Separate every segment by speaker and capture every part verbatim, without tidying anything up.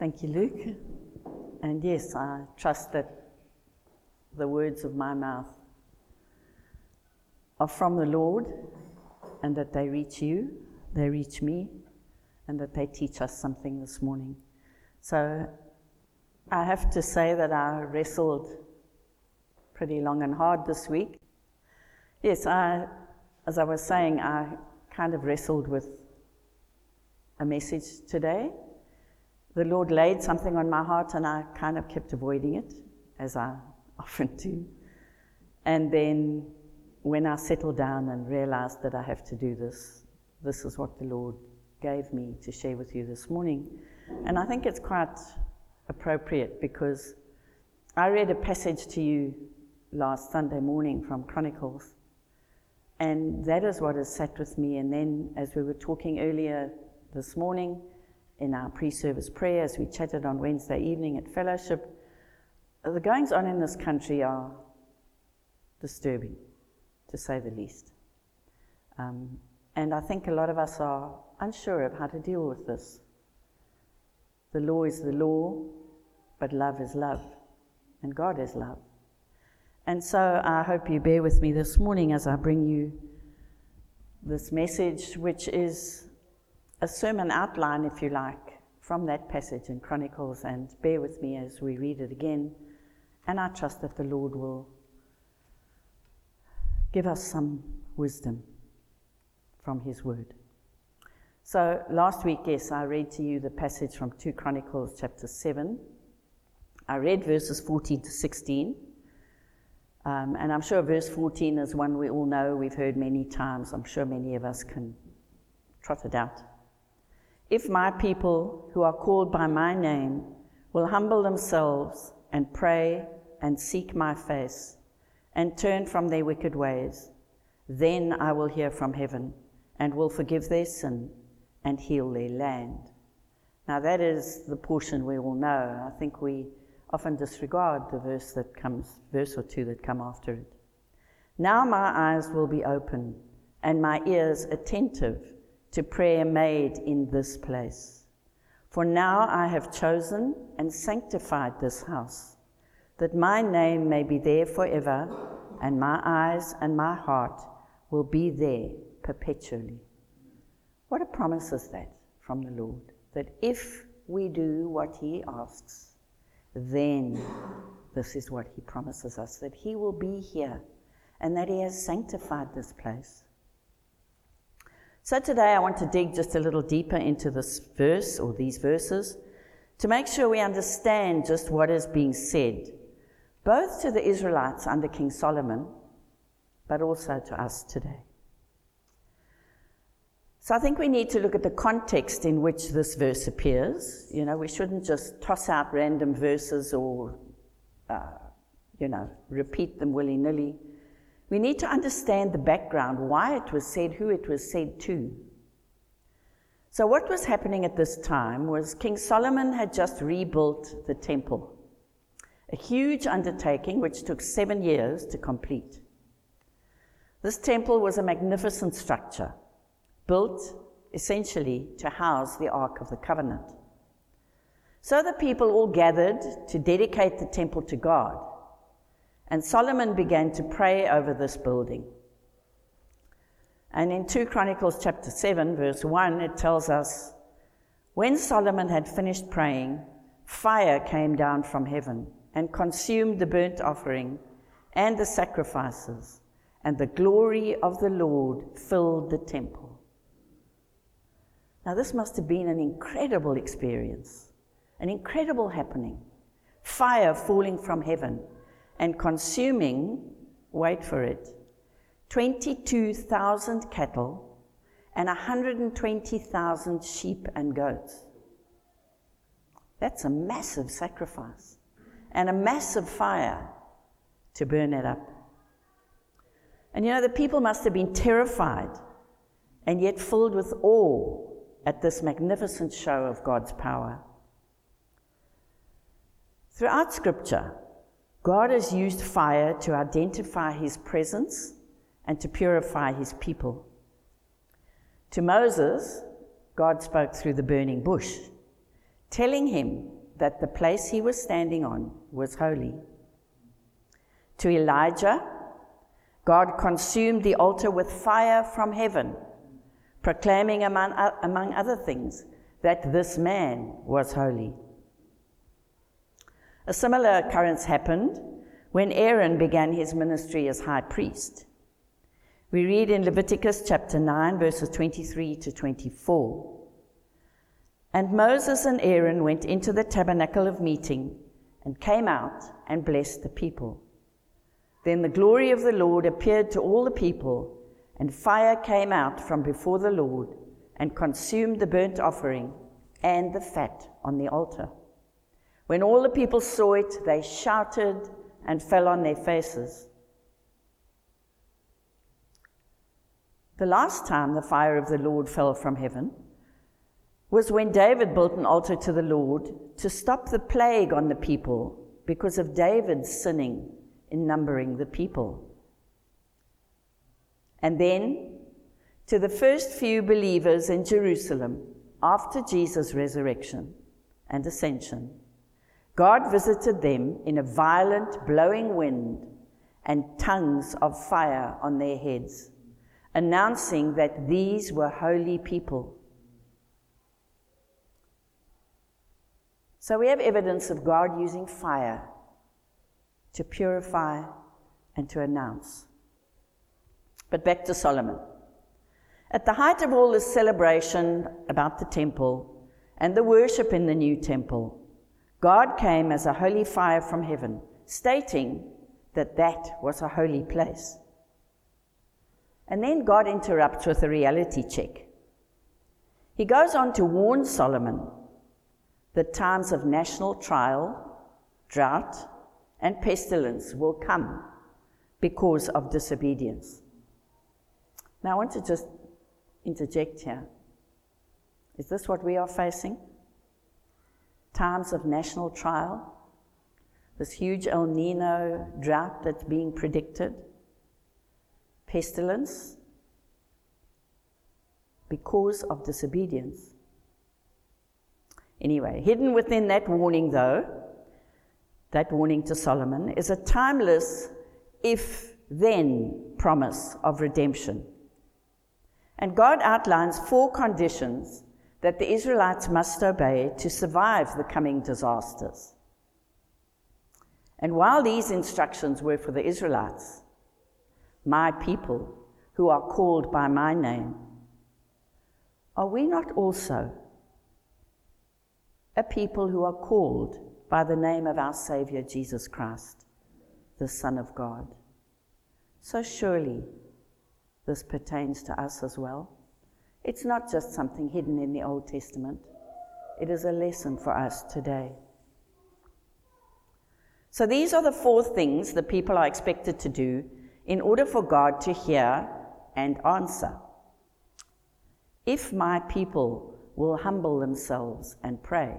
Speaker 1: Thank you, Luke. And yes, I trust that the words of my mouth are from the Lord, and that they reach you, they reach me, and that they teach us something this morning. So I have to say that I wrestled pretty long and hard this week. Yes, I, as I was saying, I kind of wrestled with a message today. The Lord laid something on my heart, and I kind of kept avoiding it, as I often do. And then when I settled down and realized that I have to do this, this is what the Lord gave me to share with you this morning. And I think it's quite appropriate, because I read a passage to you last Sunday morning from Chronicles, and that is what has sat with me. And then as we were talking earlier this morning in our pre-service prayer, as we chatted on Wednesday evening at fellowship, the goings on in this country are disturbing, to say the least. Um, and I think a lot of us are unsure of how to deal with this. The law is the law, but love is love, and God is love. And so I hope you bear with me this morning as I bring you this message, which is a sermon outline, if you like, from that passage in Chronicles, and bear with me as we read it again. And I trust that the Lord will give us some wisdom from His Word. So last week, yes, I read to you the passage from two Chronicles chapter seven. I read verses fourteen to sixteen. Um, and I'm sure verse fourteen is one we all know, we've heard many times. I'm sure many of us can trot it out. If my people who are called by my name will humble themselves and pray and seek my face and turn from their wicked ways, then I will hear from heaven and will forgive their sin and heal their land. Now that is the portion we all know. I think we often disregard the verse that comes, verse or two that come after it. Now my eyes will be open and my ears attentive to prayer made in this place. For now I have chosen and sanctified this house, that my name may be there forever, and my eyes and my heart will be there perpetually. What a promise is that from the Lord, that if we do what He asks, then this is what He promises us, that He will be here and that He has sanctified this place. So today I want to dig just a little deeper into this verse, or these verses, to make sure we understand just what is being said, both to the Israelites under King Solomon, but also to us today. So I think we need to look at the context in which this verse appears. You know, we shouldn't just toss out random verses or, uh, you know, repeat them willy-nilly. We need to understand the background, why it was said, who it was said to. So what was happening at this time was King Solomon had just rebuilt the temple, a huge undertaking which took seven years to complete. This temple was a magnificent structure, built essentially to house the Ark of the Covenant. So the people all gathered to dedicate the temple to God, and Solomon began to pray over this building. And in two Chronicles chapter seven, verse one, it tells us, when Solomon had finished praying, fire came down from heaven and consumed the burnt offering and the sacrifices, and the glory of the Lord filled the temple. Now this must have been an incredible experience, an incredible happening. Fire falling from heaven and consuming, wait for it, twenty-two thousand cattle and one hundred twenty thousand sheep and goats. That's a massive sacrifice and a massive fire to burn it up. And you know, the people must have been terrified and yet filled with awe at this magnificent show of God's power. Throughout Scripture, God has used fire to identify His presence and to purify His people. To Moses, God spoke through the burning bush, telling him that the place he was standing on was holy. To Elijah, God consumed the altar with fire from heaven, proclaiming among, among other things that this man was holy. A similar occurrence happened when Aaron began his ministry as high priest. We read in Leviticus chapter nine, verses twenty-three to twenty-four. And Moses and Aaron went into the tabernacle of meeting and came out and blessed the people. Then the glory of the Lord appeared to all the people, and fire came out from before the Lord and consumed the burnt offering and the fat on the altar. When all the people saw it, they shouted and fell on their faces. The last time the fire of the Lord fell from heaven was when David built an altar to the Lord to stop the plague on the people because of David's sinning in numbering the people. And then, to the first few believers in Jerusalem after Jesus' resurrection and ascension, God visited them in a violent blowing wind and tongues of fire on their heads, announcing that these were holy people. So we have evidence of God using fire to purify and to announce. But back to Solomon. At the height of all this celebration about the temple and the worship in the new temple, God came as a holy fire from heaven, stating that that was a holy place. And then God interrupts with a reality check. He goes on to warn Solomon that times of national trial, drought, and pestilence will come because of disobedience. Now I want to just interject here. Is this what we are facing? Times of national trial? This huge El Nino drought that's being predicted? Pestilence? Because of disobedience. Anyway, hidden within that warning, though, that warning to Solomon, is a timeless if-then promise of redemption. And God outlines four conditions that the Israelites must obey to survive the coming disasters. And while these instructions were for the Israelites, my people who are called by my name, are we not also a people who are called by the name of our Savior Jesus Christ, the Son of God? So surely this pertains to us as well. It's not just something hidden in the Old Testament. It is a lesson for us today. So these are the four things the people are expected to do in order for God to hear and answer. If my people will humble themselves and pray.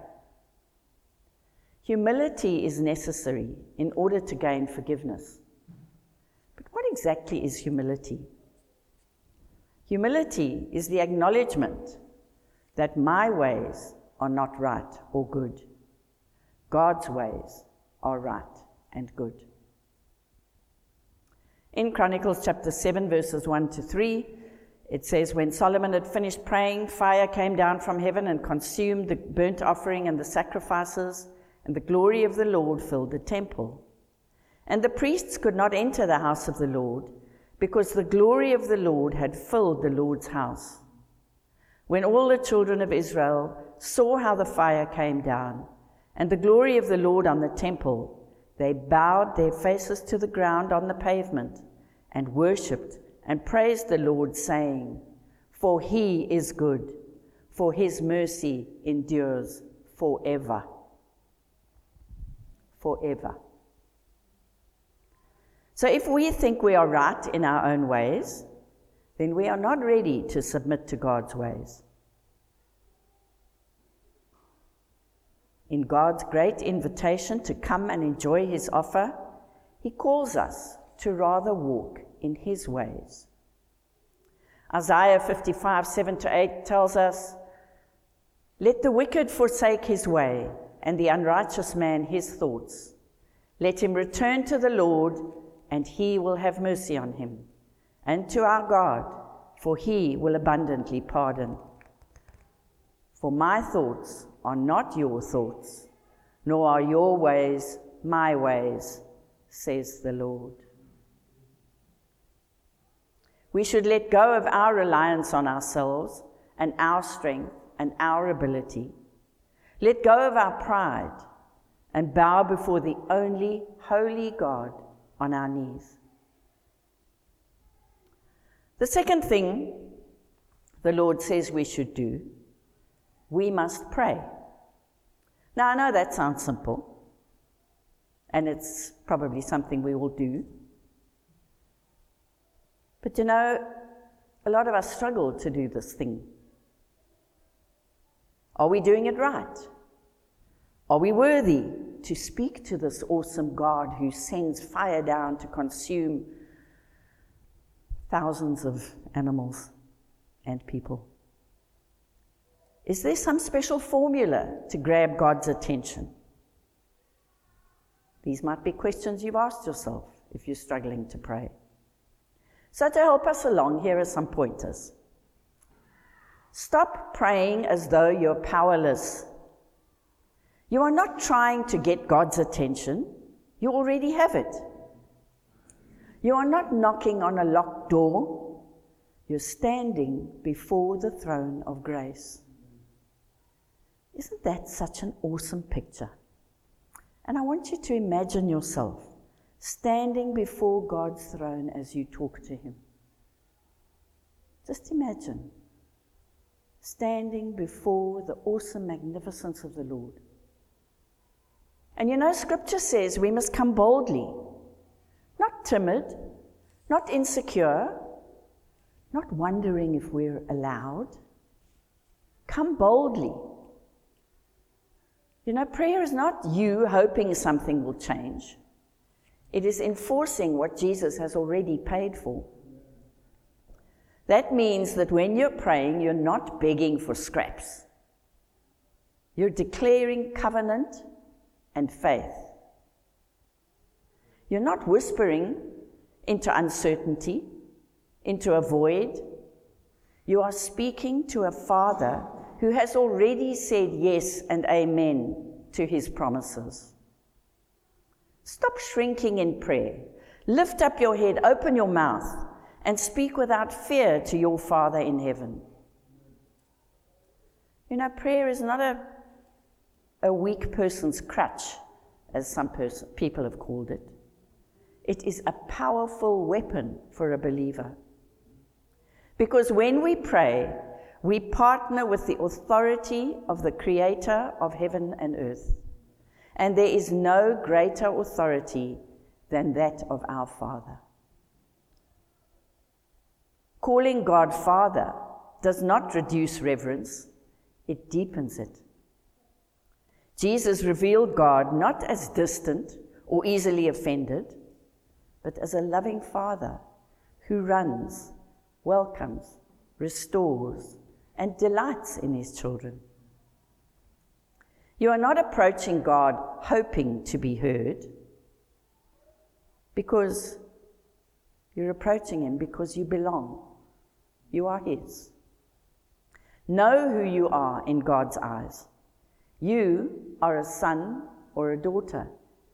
Speaker 1: Humility is necessary in order to gain forgiveness. But what exactly is humility? Humility is the acknowledgement that my ways are not right or good. God's ways are right and good. In Chronicles chapter seven, verses one to three, it says, when Solomon had finished praying, fire came down from heaven and consumed the burnt offering and the sacrifices, and the glory of the Lord filled the temple. And the priests could not enter the house of the Lord, because the glory of the Lord had filled the Lord's house. When all the children of Israel saw how the fire came down, and the glory of the Lord on the temple, they bowed their faces to the ground on the pavement, and worshipped and praised the Lord, saying, for he is good, for his mercy endures forever. Forever. So if we think we are right in our own ways, then we are not ready to submit to God's ways. In God's great invitation to come and enjoy his offer, he calls us to rather walk in his ways. Isaiah fifty-five, seven to eight tells us, let the wicked forsake his way, and the unrighteous man his thoughts. Let him return to the Lord, and he will have mercy on him, and to our God, for he will abundantly pardon. For my thoughts are not your thoughts, nor are your ways my ways, says the Lord. We should let go of our reliance on ourselves and our strength and our ability. Let go of our pride and bow before the only holy God on our knees. The second thing the Lord says we should do, we must pray. Now, I know that sounds simple, and it's probably something we will do. But you know, a lot of us struggle to do this thing. Are we doing it right? Are we worthy to speak to this awesome God who sends fire down to consume thousands of animals and people? Is there some special formula to grab God's attention? These might be questions you've asked yourself if you're struggling to pray. So to help us along, here are some pointers. Stop praying as though you're powerless. You are not trying to get God's attention. You already have it. You are not knocking on a locked door. You're standing before the throne of grace. Isn't that such an awesome picture? And I want you to imagine yourself standing before God's throne as you talk to him. Just imagine standing before the awesome magnificence of the Lord. And you know, Scripture says we must come boldly, not timid, not insecure, not wondering if we're allowed. Come boldly. You know, prayer is not you hoping something will change. It is enforcing what Jesus has already paid for. That means that when you're praying, you're not begging for scraps. You're declaring covenant and faith. You're not whispering into uncertainty, into a void. You are speaking to a Father who has already said yes and amen to his promises. Stop shrinking in prayer. Lift up your head, open your mouth, and speak without fear to your Father in heaven. You know, prayer is not a, a weak person's crutch, as some pers- people have called it. It is a powerful weapon for a believer. Because when we pray, we partner with the authority of the Creator of heaven and earth. And there is no greater authority than that of our Father. Calling God Father does not reduce reverence, it deepens it. Jesus revealed God not as distant or easily offended, but as a loving Father who runs, welcomes, restores, and delights in his children. You are not approaching God hoping to be heard, because you're approaching him because you belong. You are his. Know who you are in God's eyes. You are a son or a daughter.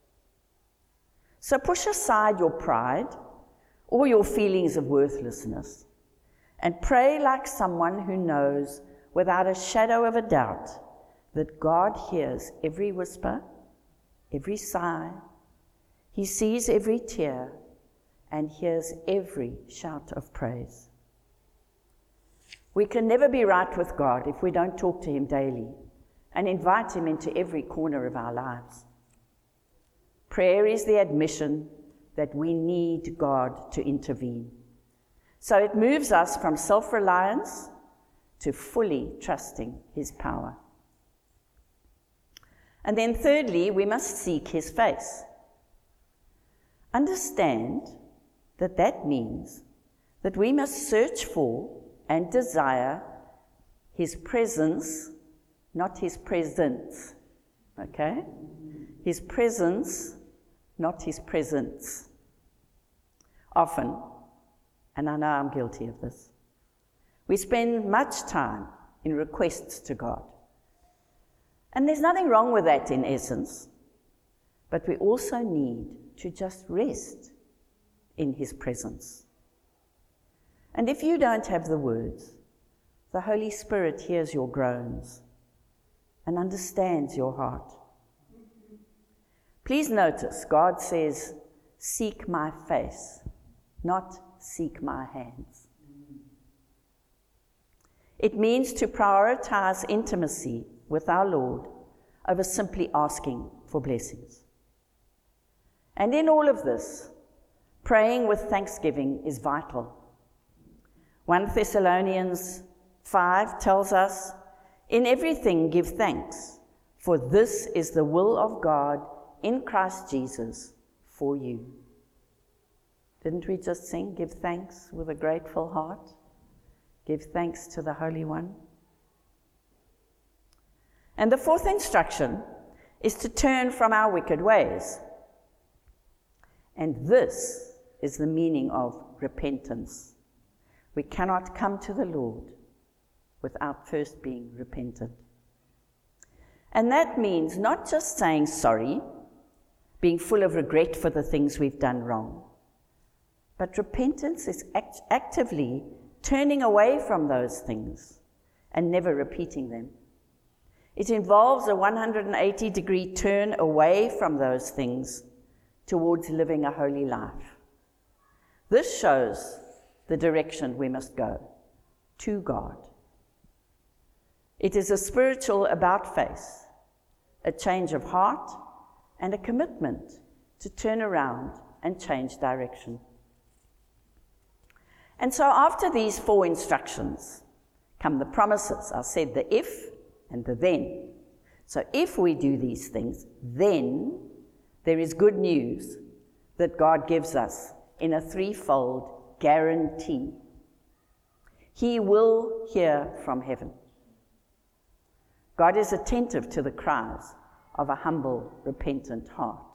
Speaker 1: So push aside your pride or your feelings of worthlessness and pray like someone who knows without a shadow of a doubt that God hears every whisper, every sigh, he sees every tear, and hears every shout of praise. We can never be right with God if we don't talk to him daily and invite him into every corner of our lives. Prayer is the admission that we need God to intervene. So it moves us from self-reliance to fully trusting his power. And then thirdly, we must seek his face. Understand that that means that we must search for and desire his presence, not his presence. Okay? His presence, not his presence. Often, and I know I'm guilty of this, we spend much time in requests to God. And there's nothing wrong with that in essence, but we also need to just rest in his presence. And if you don't have the words, the Holy Spirit hears your groans and understands your heart. Please notice, God says, seek my face, not seek my hands. It means to prioritize intimacy with our Lord over simply asking for blessings. And in all of this, praying with thanksgiving is vital. First Thessalonians five tells us, in everything give thanks, for this is the will of God in Christ Jesus for you. Didn't we just sing, give thanks with a grateful heart? Give thanks to the Holy One. And the fourth instruction is to turn from our wicked ways. And this is the meaning of repentance. We cannot come to the Lord without first being repentant. And that means not just saying sorry, being full of regret for the things we've done wrong, but repentance is act- actively turning away from those things and never repeating them. It involves a one hundred eighty degree turn away from those things towards living a holy life. This shows the direction we must go, to God. It is a spiritual about-face, a change of heart, and a commitment to turn around and change direction. And so after these four instructions come the promises. I said the if and the then. So if we do these things, then there is good news that God gives us in a threefold guarantee. He will hear from heaven. God is attentive to the cries of a humble, repentant heart.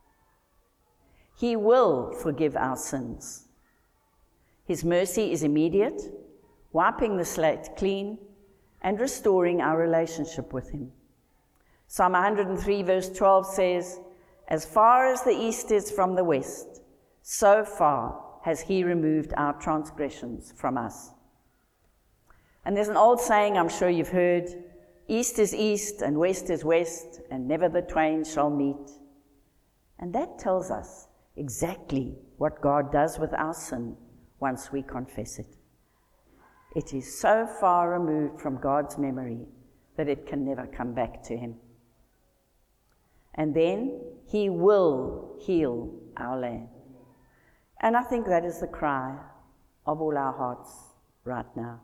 Speaker 1: He will forgive our sins. His mercy is immediate, wiping the slate clean and restoring our relationship with him. Psalm one hundred three verse twelve says, as far as the east is from the west, so far has he removed our transgressions from us. And there's an old saying I'm sure you've heard, east is east and west is west, and never the twain shall meet. And that tells us exactly what God does with our sin once we confess it. It is so far removed from God's memory that it can never come back to him. And then he will heal our land. And I think that is the cry of all our hearts right now.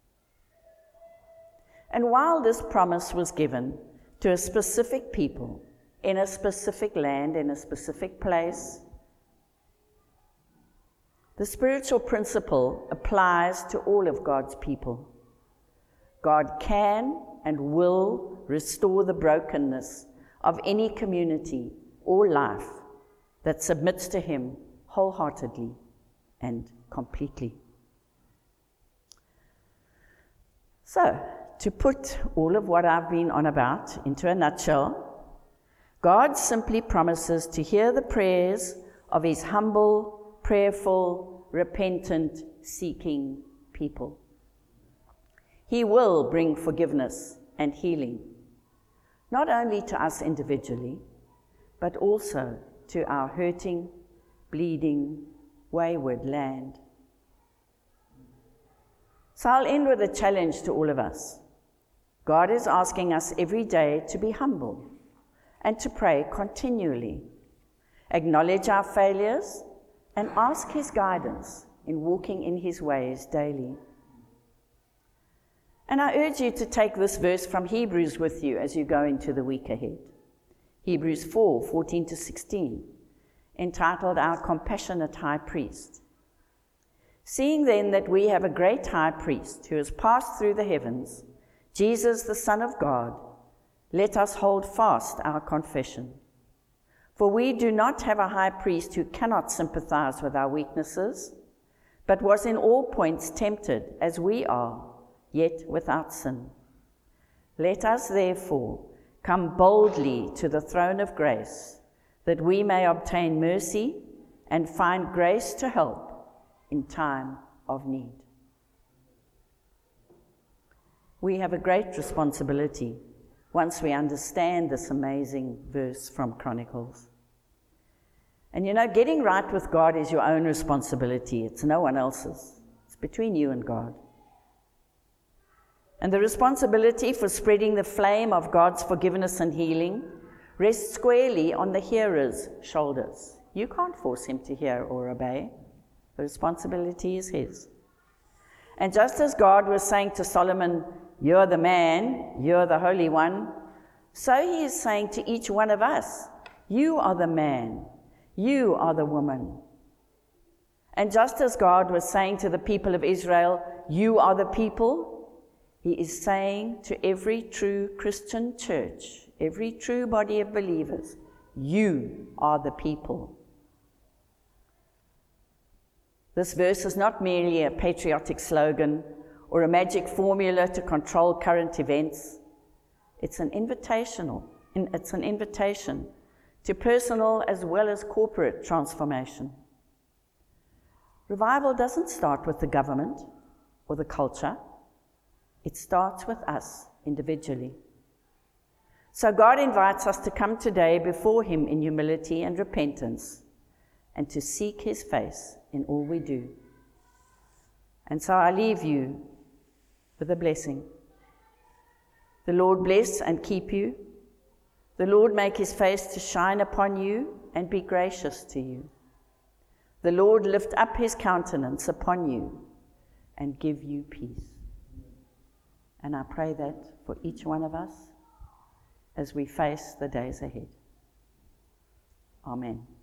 Speaker 1: And while this promise was given to a specific people, in a specific land, in a specific place, the spiritual principle applies to all of God's people. God can and will restore the brokenness of any community or life that submits to him wholeheartedly and completely. So, to put all of what I've been on about into a nutshell, God simply promises to hear the prayers of his humble, prayerful, repentant, seeking people. He will bring forgiveness and healing, not only to us individually, but also to our hurting, bleeding, wayward land. So I'll end with a challenge to all of us. God is asking us every day to be humble and to pray continually, acknowledge our failures, and ask his guidance in walking in his ways daily. And I urge you to take this verse from Hebrews with you as you go into the week ahead. Hebrews four, fourteen to sixteen, entitled Our Compassionate High Priest. Seeing then that we have a great high priest who has passed through the heavens, Jesus, the Son of God, let us hold fast our confession. For we do not have a high priest who cannot sympathize with our weaknesses, but was in all points tempted as we are, yet without sin. Let us therefore come boldly to the throne of grace, that we may obtain mercy and find grace to help in time of need. We have a great responsibility once we understand this amazing verse from Chronicles. And you know, getting right with God is your own responsibility. It's no one else's. It's between you and God. And the responsibility for spreading the flame of God's forgiveness and healing rests squarely on the hearer's shoulders. You can't force him to hear or obey. The responsibility is his. And just as God was saying to Solomon, "You're the man, you're the Holy One," so he is saying to each one of us, "You are the man, you are the woman." And just as God was saying to the people of Israel, "You are the people," he is saying to every true Christian church, every true body of believers, "You are the people." This verse is not merely a patriotic slogan or a magic formula to control current events. It's an invitational, it's an invitation to personal as well as corporate transformation. Revival doesn't start with the government or the culture. It starts with us individually. So God invites us to come today before him in humility and repentance, and to seek his face in all we do. And so I leave you with a blessing. The Lord bless and keep you. The Lord make his face to shine upon you and be gracious to you. The Lord lift up his countenance upon you and give you peace. And I pray that for each one of us as we face the days ahead. Amen.